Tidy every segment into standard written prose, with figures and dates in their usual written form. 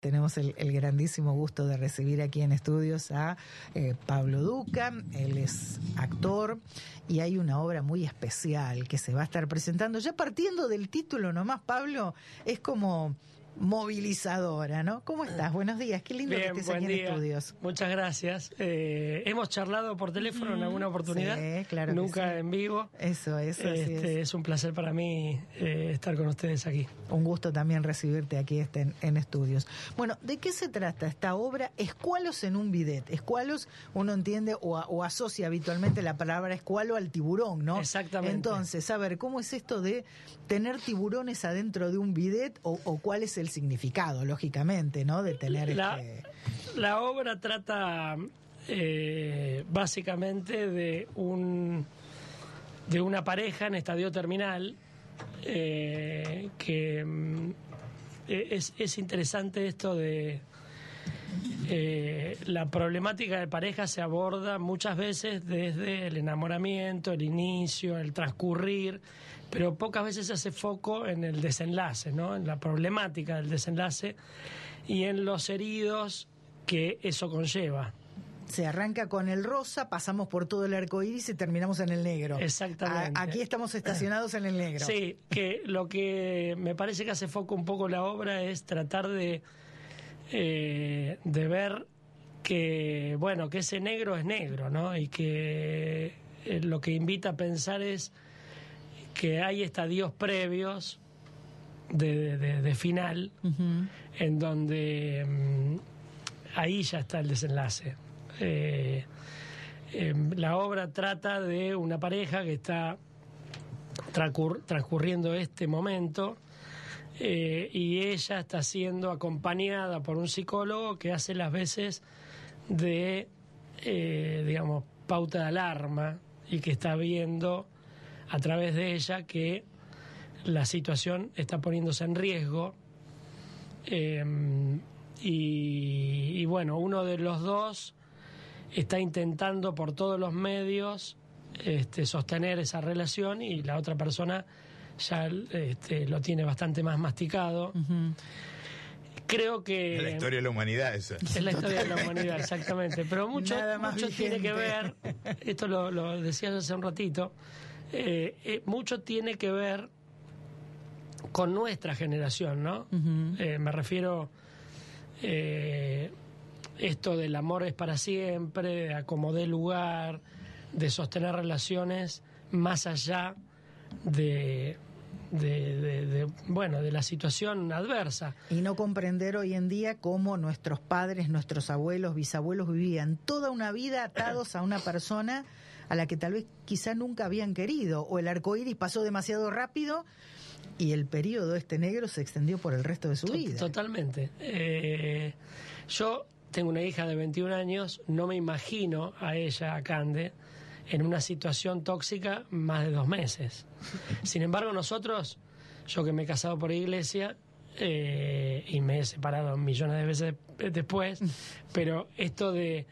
Tenemos el grandísimo gusto de recibir aquí en estudios a Pablo Duca. Él es actor y hay una obra muy especial que se va a estar presentando. Ya partiendo del título nomás, Pablo, es como movilizadora, ¿no? ¿Cómo estás? Buenos días, qué lindo Bien, que estés aquí en estudios. Muchas gracias. Hemos charlado por teléfono en alguna oportunidad, sí, claro, nunca en vivo. Eso es un placer para mí estar con ustedes aquí. Un gusto también recibirte aquí en estudios. Bueno, ¿de qué se trata esta obra? Escualos en un bidet. Escualos, uno entiende o asocia habitualmente la palabra escualo al tiburón, ¿no? Exactamente. Entonces, a ver, ¿cómo es esto de tener tiburones adentro de un bidet o cuál es el significado, lógicamente, ¿no? De tener La obra trata básicamente de una pareja en estadio terminal que es interesante esto de la problemática de pareja se aborda muchas veces desde el enamoramiento, el inicio, el transcurrir, pero pocas veces se hace foco en el desenlace, ¿no? En la problemática del desenlace y en los heridos que eso conlleva. Se arranca con el rosa, pasamos por todo el arco iris y terminamos en el negro. Exactamente. Aquí estamos estacionados en el negro. Sí, que lo que me parece que hace foco un poco la obra es tratar de ver que, bueno, que ese negro es negro, ¿no? Y que lo que invita a pensar es que hay estadios previos de final, en donde ahí ya está el desenlace. La obra trata de una pareja que está transcurriendo este momento y ella está siendo acompañada por un psicólogo que hace las veces de, digamos, pauta de alarma y que está viendo a través de ella que la situación está poniéndose en riesgo y bueno, uno de los dos está intentando por todos los medios sostener esa relación y la otra persona ya lo tiene bastante más masticado. Creo que es la historia de la humanidad esa. Es la historia de la humanidad, exactamente. Pero mucho tiene que ver, esto lo decías hace un ratito, mucho tiene que ver con nuestra generación, ¿no? Me refiero esto del amor es para siempre, de acomodar lugar, de sostener relaciones más allá de la situación adversa. Y no comprender hoy en día cómo nuestros padres, nuestros abuelos, bisabuelos vivían toda una vida atados a una persona a la que tal vez quizá nunca habían querido, o el arcoíris pasó demasiado rápido y el periodo negro se extendió por el resto de su vida. Totalmente. Yo tengo una hija de 21 años, no me imagino a ella, a Cande, en una situación tóxica más de 2 meses. Sin embargo, nosotros, yo que me he casado por iglesia y me he separado millones de veces después, pero esto de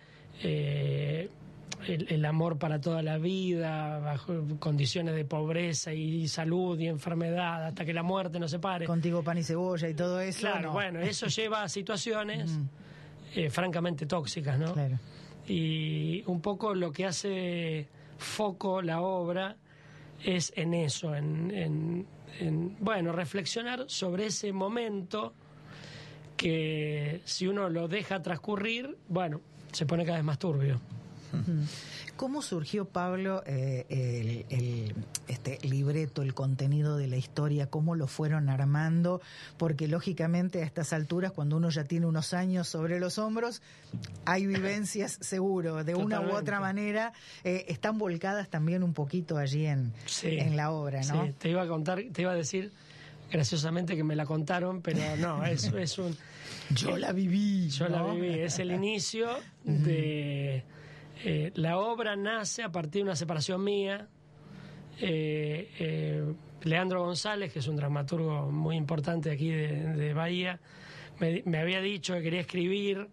el amor para toda la vida, bajo condiciones de pobreza y salud y enfermedad, hasta que la muerte nos separe. Contigo pan y cebolla y todo eso. Claro, no. Bueno, eso lleva a situaciones francamente tóxicas, ¿no? Claro. Y un poco lo que hace foco la obra es en eso, en reflexionar sobre ese momento que si uno lo deja transcurrir, bueno, se pone cada vez más turbio. ¿Cómo surgió, Pablo, este libreto, el contenido de la historia? ¿Cómo lo fueron armando? Porque lógicamente a estas alturas, cuando uno ya tiene unos años sobre los hombros, hay vivencias seguro, de una u otra manera, están volcadas también un poquito allí en la obra, ¿no? Sí, te iba a decir graciosamente que me la contaron, pero no, es un... Yo la viví, es el inicio de... la obra nace a partir de una separación mía. Leandro González, que es un dramaturgo muy importante aquí de Bahía, me había dicho que quería escribir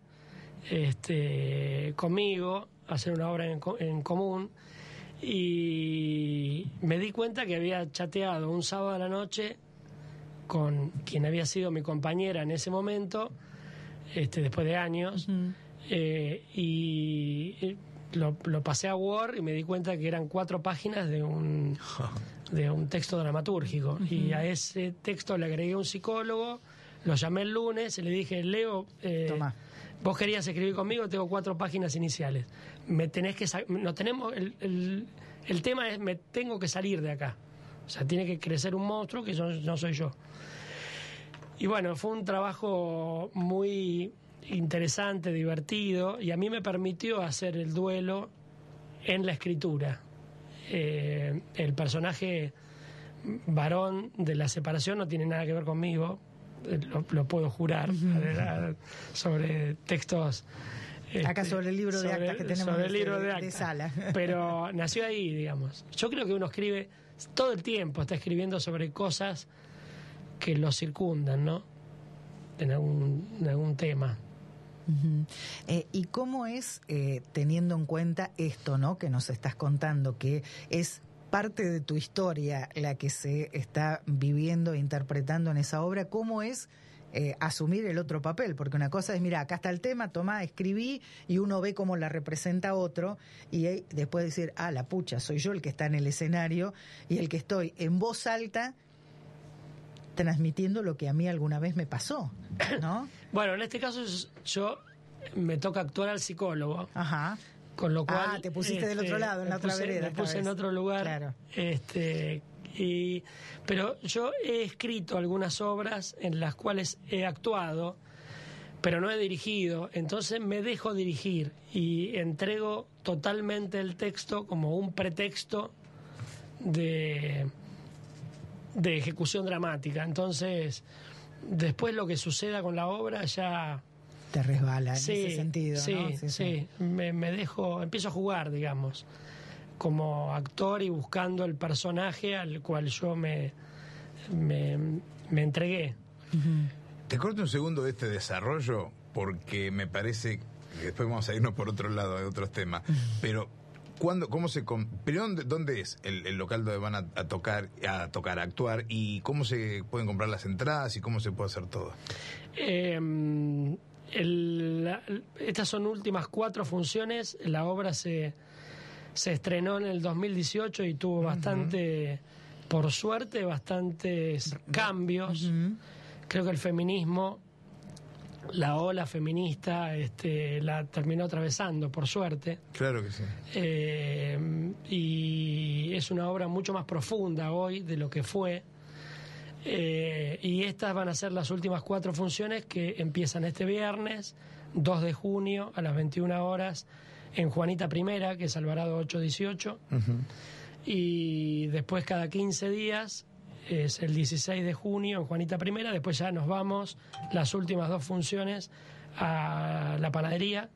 conmigo, hacer una obra en común, y me di cuenta que había chateado un sábado a la noche con quien había sido mi compañera en ese momento después de años, y lo pasé a Word y me di cuenta que eran 4 páginas de un texto dramatúrgico, y a ese texto le agregué un psicólogo, lo llamé el lunes y le dije: Leo, vos querías escribir conmigo, tengo 4 páginas iniciales, me tenés que no tenemos el tema es, me tengo que salir de acá, o sea, tiene que crecer un monstruo que no soy yo. Y bueno, fue un trabajo muy interesante, divertido, y a mí me permitió hacer el duelo en la escritura. El personaje varón de la separación no tiene nada que ver conmigo, lo puedo jurar, sobre textos. Acá sobre el libro de actas que tenemos sobre el libro de sala. Pero nació ahí, digamos. Yo creo que uno escribe todo el tiempo, está escribiendo sobre cosas que lo circundan, ¿no? En algún tema. ¿Y cómo es, teniendo en cuenta esto, ¿no?, que nos estás contando, que es parte de tu historia la que se está viviendo e interpretando en esa obra, cómo es asumir el otro papel? Porque una cosa es, mira, acá está el tema, tomá, escribí, y uno ve cómo la representa otro, y después decir, la pucha, soy yo el que está en el escenario y el que estoy en voz alta transmitiendo lo que a mí alguna vez me pasó, ¿no? Bueno, en este caso yo me toca actuar al psicólogo. Ajá. Con lo cual te pusiste del otro lado, en la otra vereda. Me puse en otro lugar. Claro. Pero yo he escrito algunas obras en las cuales he actuado, pero no he dirigido. Entonces me dejo dirigir y entrego totalmente el texto como un pretexto de ejecución dramática. Entonces, después lo que suceda con la obra ya te resbala en ese sentido, ¿no? Sí. Me dejo, empiezo a jugar, digamos, como actor y buscando el personaje al cual yo me entregué. Te corto un segundo de este desarrollo, porque me parece que después vamos a irnos por otro lado de otros temas, pero ¿dónde es el local donde van a tocar, a actuar, y cómo se pueden comprar las entradas y cómo se puede hacer todo? Estas son últimas 4 funciones. La obra se estrenó en el 2018 y tuvo bastante, por suerte, bastantes cambios. Creo que el feminismo, la ola feminista, la terminó atravesando, por suerte. Claro que sí. Y es una obra mucho más profunda hoy de lo que fue. Y estas van a ser las últimas 4 funciones, que empiezan este viernes 2 de junio a las 21 horas en Juanita I, que es Alvarado 818, y después cada 15 días es el 16 de junio en Juanita I. Después ya nos vamos las últimas 2 funciones a la Panadería.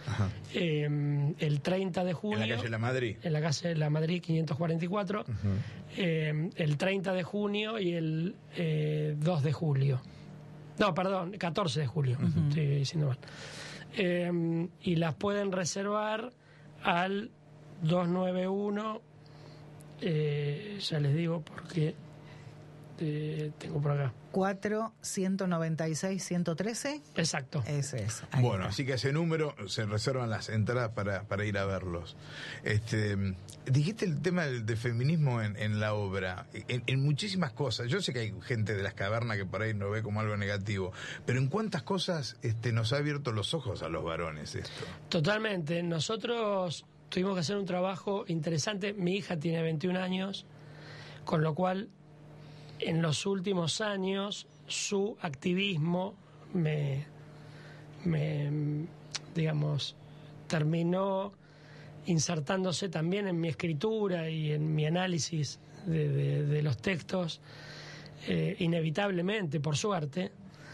El 30 de junio en la calle La Madrid, en la calle La Madrid 544, el 30 de junio y el 2 de julio, no, perdón, 14 de julio, estoy diciendo mal. Y las pueden reservar al 291, ya les digo porque tengo por acá 4-196-113. Exacto. Ese es. Bueno, así que a ese número se reservan las entradas para ir a verlos. Dijiste el tema del feminismo en la obra, en muchísimas cosas. Yo sé que hay gente de las cavernas que por ahí no ve como algo negativo, pero en cuántas cosas nos ha abierto los ojos a los varones esto. Totalmente. Nosotros tuvimos que hacer un trabajo interesante. Mi hija tiene 21 años, con lo cual en los últimos años su activismo digamos, terminó insertándose también en mi escritura y en mi análisis de los textos, inevitablemente, por suerte.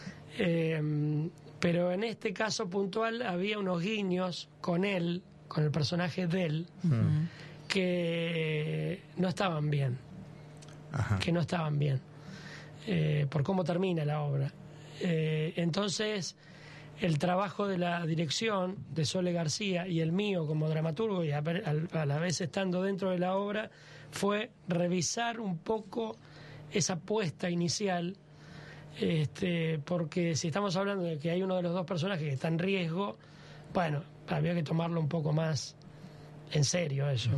Pero en este caso puntual había unos guiños con él, con el personaje de él, que no estaban bien. Que no estaban bien, por cómo termina la obra. Entonces, el trabajo de la dirección de Sole García y el mío como dramaturgo, y a la vez estando dentro de la obra, fue revisar un poco esa puesta inicial Porque si estamos hablando de que hay uno de los dos personajes que está en riesgo, bueno, había que tomarlo un poco más en serio eso.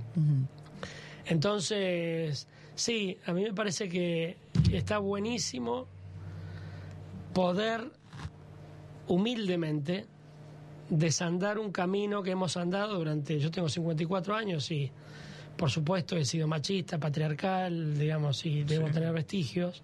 Entonces, sí, a mí me parece que está buenísimo poder humildemente desandar un camino que hemos andado durante... Yo tengo 54 años y, por supuesto, he sido machista, patriarcal, digamos, y debo tener vestigios.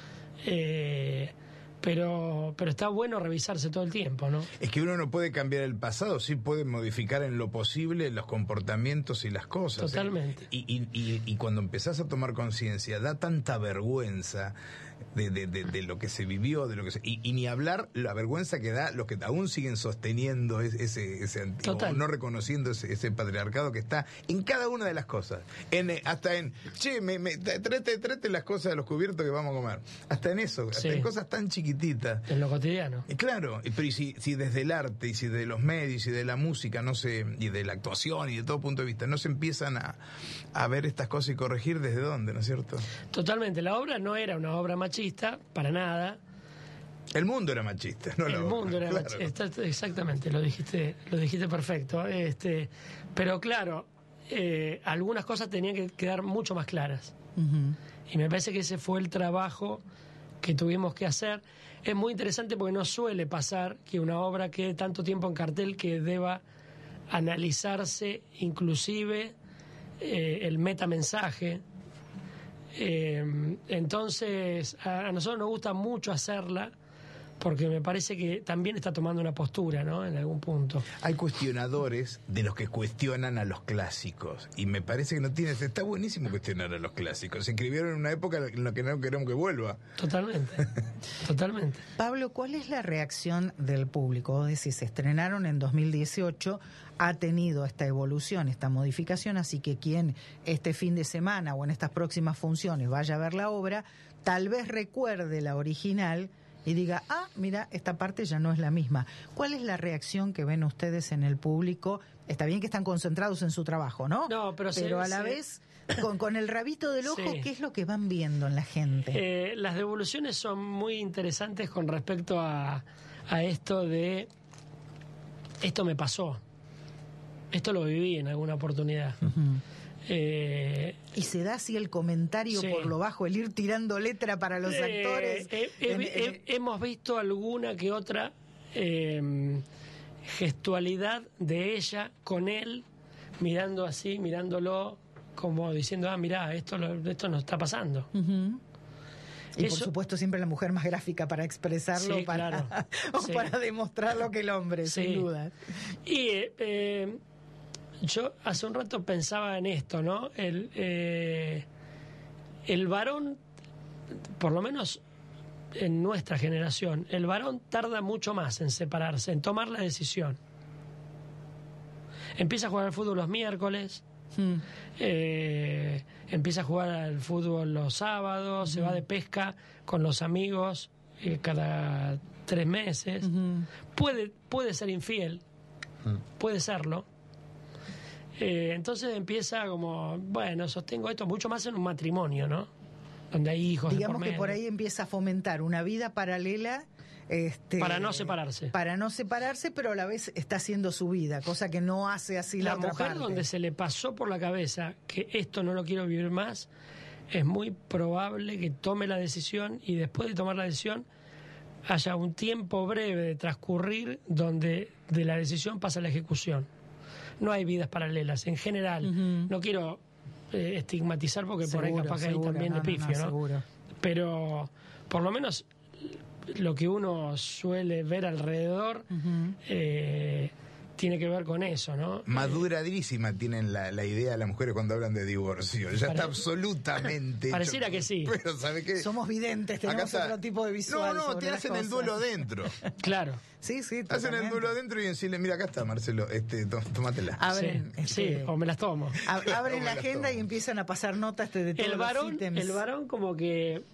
Pero está bueno revisarse todo el tiempo, ¿no? Es que uno no puede cambiar el pasado, sí puede modificar en lo posible los comportamientos y las cosas. Totalmente. Y cuando empezás a tomar conciencia, da tanta vergüenza de lo que se vivió, de lo que y ni hablar la vergüenza que da los que aún siguen sosteniendo ese antiguo, no reconociendo ese patriarcado que está en cada una de las cosas. Hasta en, che, tráete las cosas de los cubiertos que vamos a comer. Hasta en eso, hasta en cosas tan chiquititas. En lo cotidiano. Claro, pero si desde el arte, y si de los medios, y de la música, y de la actuación, y de todo punto de vista, no se empiezan a ver estas cosas y corregir, ¿desde dónde, no es cierto? Totalmente. La obra no era una obra machista, para nada. El mundo era machista, no la obra. El mundo era machista, exactamente, lo dijiste perfecto. Pero claro, algunas cosas tenían que quedar mucho más claras. Y me parece que ese fue el trabajo que tuvimos que hacer. Es muy interesante porque no suele pasar que una obra quede tanto tiempo en cartel que deba analizarse inclusive el metamensaje. Entonces a nosotros nos gusta mucho hacerla porque me parece que también está tomando una postura, ¿no? En algún punto. Hay cuestionadores de los que cuestionan a los clásicos y me parece que no tienes... Está buenísimo cuestionar a los clásicos. Se escribieron en una época en la que no queremos que vuelva. Totalmente, totalmente. Pablo, ¿cuál es la reacción del público? Vos decís, se estrenaron en 2018, ha tenido esta evolución, esta modificación, así que quien este fin de semana o en estas próximas funciones vaya a ver la obra, tal vez recuerde la original y diga, mira, esta parte ya no es la misma. ¿Cuál es la reacción que ven ustedes en el público? Está bien que están concentrados en su trabajo, ¿no? No, pero a la vez, con el rabito del ojo, ¿qué es lo que van viendo en la gente? Las devoluciones son muy interesantes con respecto a esto de, esto me pasó, esto lo viví en alguna oportunidad. Y se da así el comentario por lo bajo, el ir tirando letra para los actores. Hemos visto alguna que otra gestualidad de ella con él, mirando así, mirándolo, como diciendo, mirá, esto nos está pasando. Y por supuesto siempre la mujer más gráfica para expresarlo, para demostrarlo que el hombre, sin duda. Y yo hace un rato pensaba en esto, ¿no? El varón, por lo menos en nuestra generación, el varón tarda mucho más en separarse, en tomar la decisión. Empieza a jugar al fútbol los miércoles, empieza a jugar al fútbol los sábados, se va de pesca con los amigos cada 3 meses. Puede ser infiel, puede serlo. Entonces empieza como, sostengo esto mucho más en un matrimonio, ¿no? Donde hay hijos. Digamos que por ahí empieza a fomentar una vida paralela. Para no separarse. Para no separarse, pero a la vez está haciendo su vida, cosa que no hace así la otra parte. La mujer donde se le pasó por la cabeza que esto no lo quiero vivir más, es muy probable que tome la decisión y después de tomar la decisión haya un tiempo breve de transcurrir donde de la decisión pasa a la ejecución. No hay vidas paralelas, en general. No quiero estigmatizar porque por ahí capaz que hay también de pifio, ¿no? Seguro. Pero por lo menos lo que uno suele ver alrededor tiene que ver con eso, ¿no? Maduradísima tienen la idea de las mujeres cuando hablan de divorcio. Ya está absolutamente pareciera hecho. Que sí. Pero ¿sabe qué? Somos videntes, tenemos otro tipo de visual. No, te hacen el duelo adentro. Claro. Sí, hacen el duelo adentro y decirle, mira, acá está, Marcelo, tómatela. Abren, o me las tomo. Abren la agenda y empiezan a pasar notas de todos los ítems. El varón como que,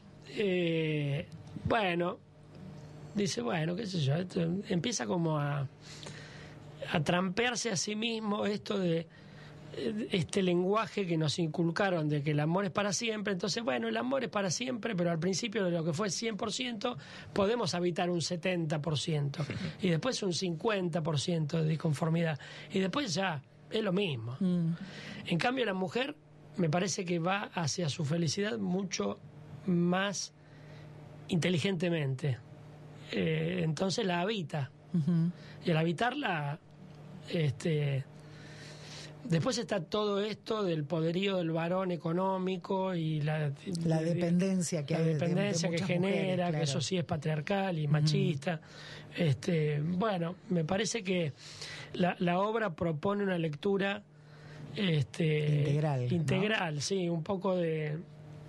dice, qué sé yo, empieza como a trampearse a sí mismo esto de este lenguaje que nos inculcaron de que el amor es para siempre. Entonces, bueno, el amor es para siempre, pero al principio de lo que fue 100%, podemos habitar un 70%, y después un 50% de disconformidad, y después ya es lo mismo. En cambio, la mujer me parece que va hacia su felicidad mucho más inteligentemente. Entonces la habita. Y al habitarla, después está todo esto del poderío del varón económico y la dependencia que hay, dependencia de que muchas genera, mujeres, claro. que eso sí es patriarcal y machista. Bueno, me parece que la obra propone una lectura integral, ¿no? Sí, un poco de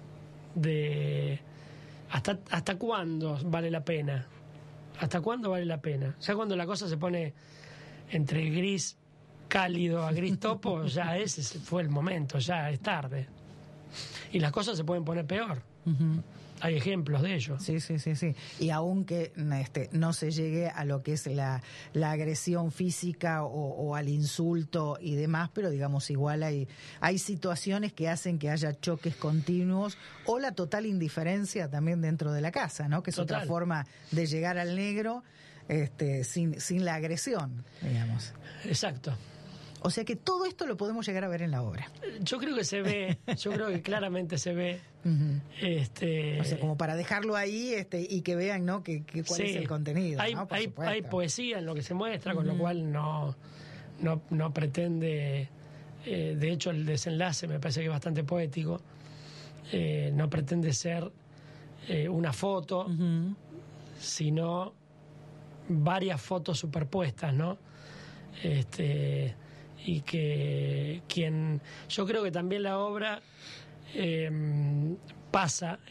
hasta cuándo vale la pena. ¿Hasta cuándo vale la pena? Ya cuando la cosa se pone entre gris cálido a gris topo, ya ese fue el momento, ya es tarde. Y las cosas se pueden poner peor. Hay ejemplos de ello. Sí. Y aunque no se llegue a lo que es la agresión física o al insulto y demás, pero digamos igual hay situaciones que hacen que haya choques continuos o la total indiferencia también dentro de la casa, ¿no? Que es otra forma de llegar al negro sin la agresión, digamos. Exacto. O sea que todo esto lo podemos llegar a ver en la obra. Yo creo que se ve, yo creo que claramente se ve. O sea, como para dejarlo ahí y que vean, ¿no? cuál es el contenido. Hay, ¿no? hay poesía en lo que se muestra, con lo cual no pretende. De hecho, el desenlace me parece que es bastante poético. No pretende ser una foto, sino varias fotos superpuestas, ¿no? Y que yo creo que también la obra pasa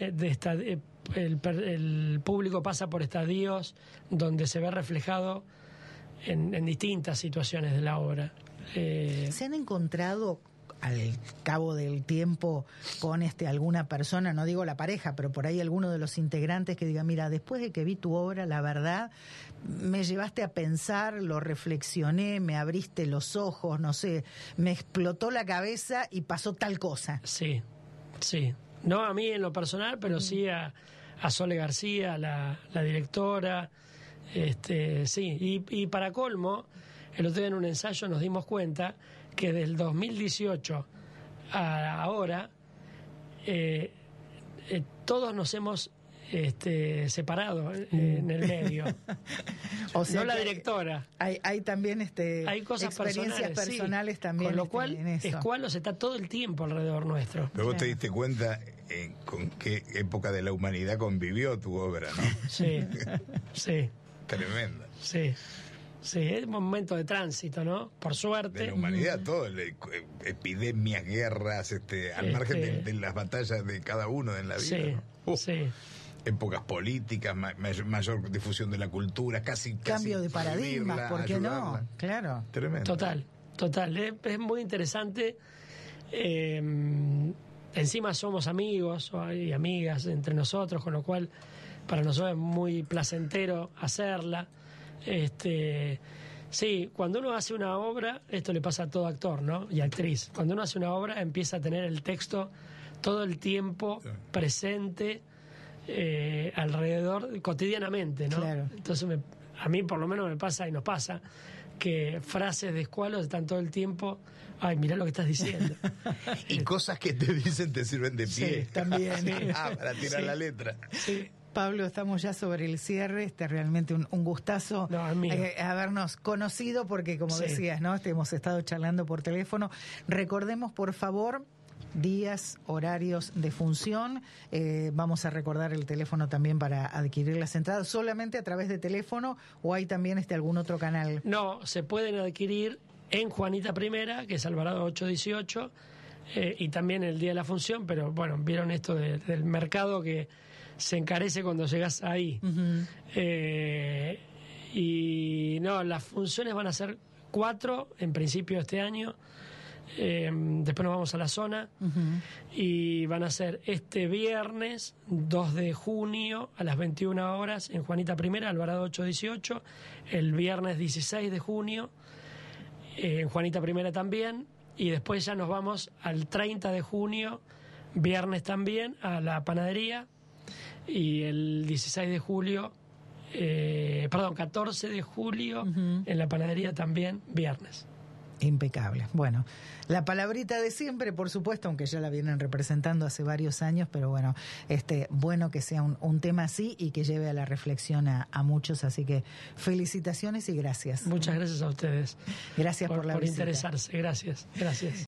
el público pasa por estadios donde se ve reflejado en distintas situaciones de la obra. ¿Se han encontrado al cabo del tiempo con alguna persona, no digo la pareja, pero por ahí alguno de los integrantes que diga, mira, después de que vi tu obra, la verdad, me llevaste a pensar, lo reflexioné, me abriste los ojos, no sé, me explotó la cabeza y pasó tal cosa? Sí. No a mí en lo personal, pero sí a Sole García, la directora. Sí, y para colmo, el otro día en un ensayo nos dimos cuenta que del 2018 a ahora todos nos hemos separado en el medio. O sea, no la directora. Hay también hay cosas experiencias personales sí, también. Con lo cual, en eso. Escualos está todo el tiempo alrededor nuestro. Pero vos te diste cuenta con qué época de la humanidad convivió tu obra, ¿no? Sí. Tremenda. Sí, es un momento de tránsito, ¿no? Por suerte. De la humanidad, todo, epidemias, guerras, al margen de las batallas de cada uno en la vida. Sí. Épocas políticas, mayor difusión de la cultura, casi cambio de paradigmas, ¿por qué no? Claro. Tremendo. Total. Es muy interesante. Encima somos amigos y amigas entre nosotros, con lo cual para nosotros es muy placentero hacerla. Sí, cuando uno hace una obra, esto le pasa a todo actor, ¿no? Y actriz. Cuando uno hace una obra, empieza a tener el texto todo el tiempo presente alrededor, cotidianamente, ¿no? Claro. Entonces a mí por lo menos me pasa y nos pasa que frases de Escualos están todo el tiempo. Ay, mirá lo que estás diciendo. Y cosas que te dicen te sirven de pie. Sí, también. Para tirar la letra. Sí. Pablo, estamos ya sobre el cierre. Realmente un gustazo habernos conocido porque, como decías, ¿no? Hemos estado charlando por teléfono. Recordemos, por favor, días, horarios de función. Vamos a recordar el teléfono también para adquirir las entradas. ¿Solamente a través de teléfono o hay también algún otro canal? No, se pueden adquirir en Juanita Primera, que es Alvarado 818, y también el día de la función, pero bueno, vieron esto del mercado que se encarece cuando llegas ahí. Y no, las funciones van a ser 4 en principio este año. Después nos vamos a la zona y van a ser este viernes 2 de junio a las 21 horas en Juanita Primera, Alvarado 818, el viernes 16 de junio en Juanita Primera también, y después ya nos vamos al 30 de junio, viernes también, a la panadería, y el 16 de julio, 14 de julio, en la panadería también, viernes. Impecable. Bueno, la palabrita de siempre, por supuesto, aunque ya la vienen representando hace varios años, pero bueno, bueno que sea un tema así y que lleve a la reflexión a muchos, así que felicitaciones y gracias. Muchas gracias a ustedes. Gracias por la visita. Interesarse. Gracias.